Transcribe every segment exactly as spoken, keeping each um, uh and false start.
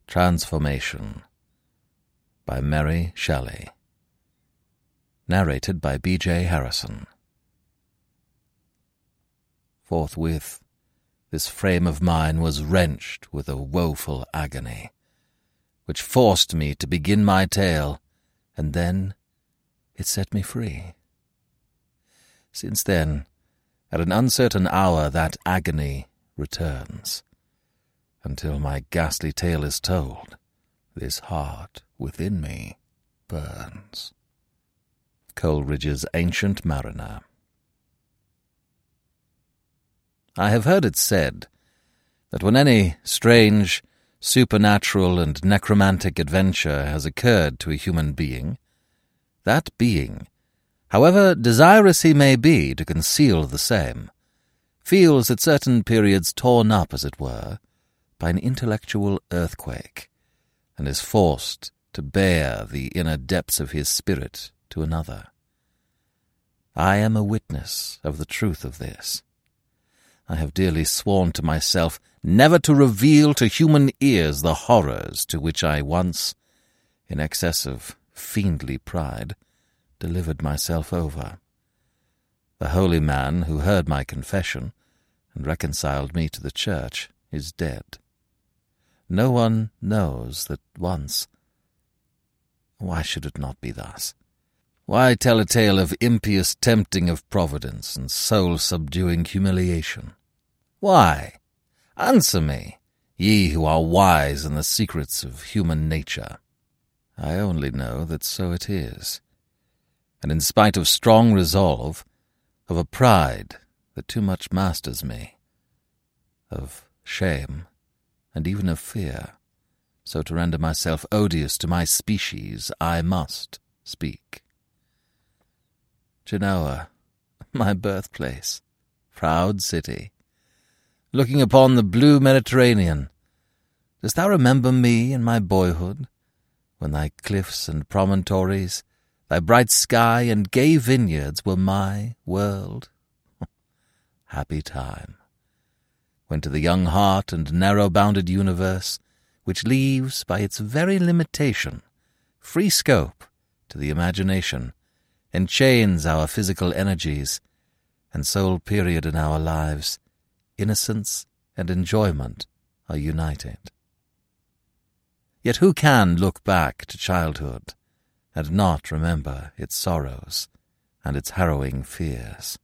Transformation by Mary Shelley. Narrated by B J Harrison. Forthwith, this frame of mine was wrenched with a woeful agony, which forced me to begin my tale, and then it set me free. Since then, at an uncertain hour, that agony returns, until my ghastly tale is told, this heart within me burns. Coleridge's Ancient Mariner. I have heard it said that when any strange, supernatural and necromantic adventure has occurred to a human being, that being, however desirous he may be to conceal the same, feels at certain periods torn up, as it were, by an intellectual earthquake, and is forced to bare the inner depths of his spirit to another. I am a witness of the truth of this. I have dearly sworn to myself never to reveal to human ears the horrors to which I once, in excess of fiendly pride, delivered myself over. The holy man who heard my confession and reconciled me to the church is dead. No one knows that once. Why should it not be thus? Why tell a tale of impious tempting of providence and soul-subduing humiliation? Why? Answer me, ye who are wise in the secrets of human nature. I only know that so it is, and in spite of strong resolve, of a pride that too much masters me, of shame, and even of fear, so to render myself odious to my species, I must speak. Genoa, my birthplace, proud city, looking upon the blue Mediterranean, dost thou remember me in my boyhood, when thy cliffs and promontories, thy bright sky and gay vineyards were my world? Happy time, when to the young heart and narrow-bounded universe, which leaves by its very limitation free scope to the imagination, enchains our physical energies, and sole period in our lives, innocence and enjoyment are united. Yet who can look back to childhood and not remember its sorrows and its harrowing fears?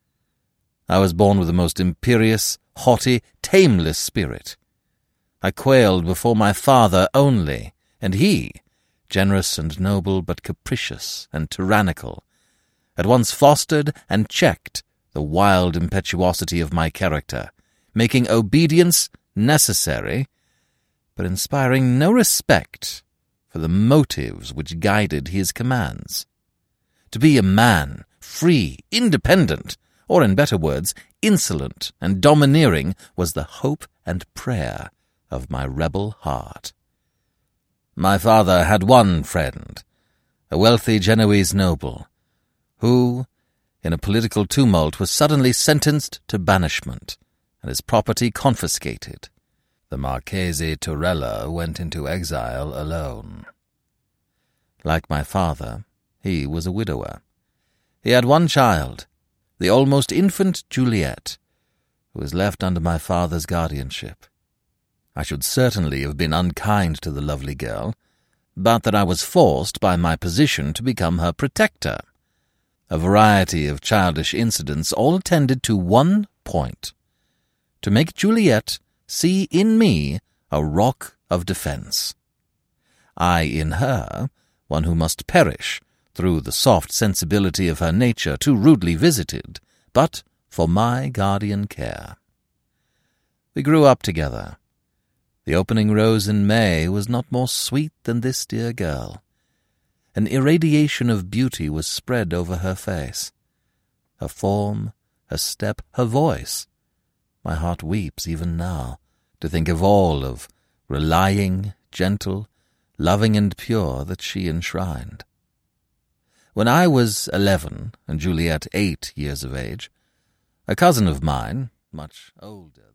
I was born with the most imperious, haughty, tameless spirit. I quailed before my father only, and he, generous and noble but capricious and tyrannical, at once fostered and checked the wild impetuosity of my character, making obedience necessary, but inspiring no respect for the motives which guided his commands. To be a man, free, independent, or in better words, insolent and domineering, was the hope and prayer of my rebel heart. My father had one friend, a wealthy Genoese noble, who, in a political tumult, was suddenly sentenced to banishment, and his property confiscated. The Marchese Turella went into exile alone. Like my father, he was a widower. He had one child, the almost infant Juliet, who was left under my father's guardianship. I should certainly have been unkind to the lovely girl, but that I was forced by my position to become her protector. A variety of childish incidents all tended to one point, to make Juliet see in me a rock of defence. I in her, one who must perish through the soft sensibility of her nature too rudely visited, but for my guardian care. We grew up together. The opening rose in May was not more sweet than this dear girl. An irradiation of beauty was spread over her face. Her form, her step, her voice. My heart weeps even now to think of all of relying, gentle, loving and pure that she enshrined. When I was eleven and Juliet eight years of age, a cousin of mine, much older